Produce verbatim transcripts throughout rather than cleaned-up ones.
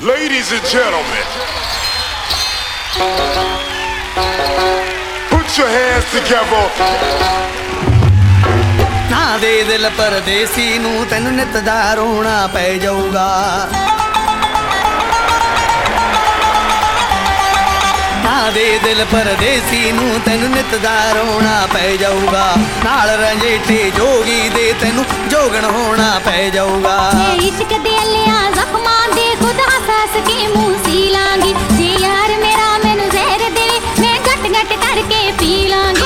Ladies and gentlemen, put your hands together. ना दे दिल परदेसी नू तेन नित दा रोना पै जाऊगा। ना दे दिल परदेसी नू तेन नित दा रोना पै जाऊगा। नाल रंजेठे जोगी दे तेनू जोगण होना पै जाऊगा। इश्क दे अलिया जख्मां दे खुद हंस के मुंह सी लांगी। जे यार मेरा मैनू जहर दे मैं गट गट करके पी लांगी।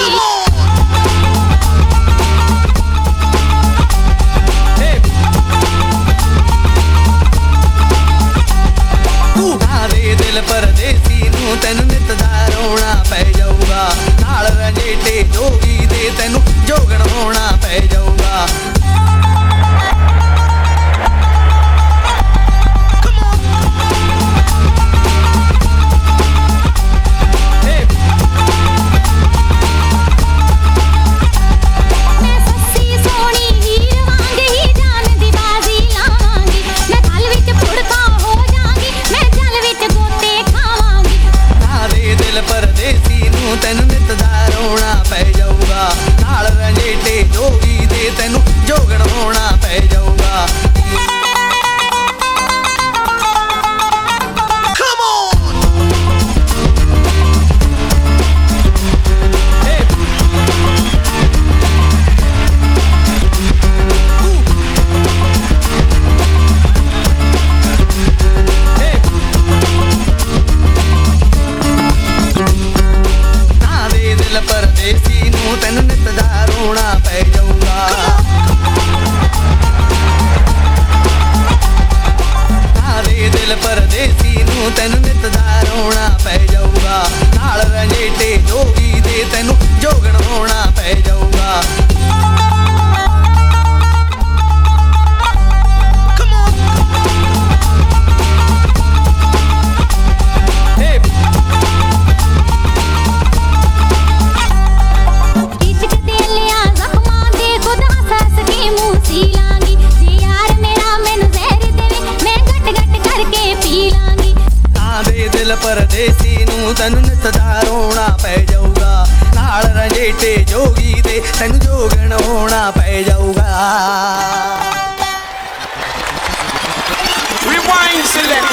दिल परदेसी नू तेन नित दा रोना पै जाऊगा। नाल रंजेठे जोगी दे तेनू जोगण होना पै जाऊगा। तेन नित दा रोना पै जाऊगा। नाल रंजेठे जोगी दे तेनू जोगण होना पै जाऊगा। परदेसी नू तेन नित दा रोना पै जाऊगा। नारे दिल परदेसी नू तेन नित दा रोना पै जाऊगा। नाल रंजेठे जोगी दे तेनू जोगण होना पै जाऊगा। दिल परदेसी नू तेनू नित दा रोना पै जाऊगा। नाल रंजेठे जोगी दे तेनू जोगण होना पै जाऊगा। Rewind select.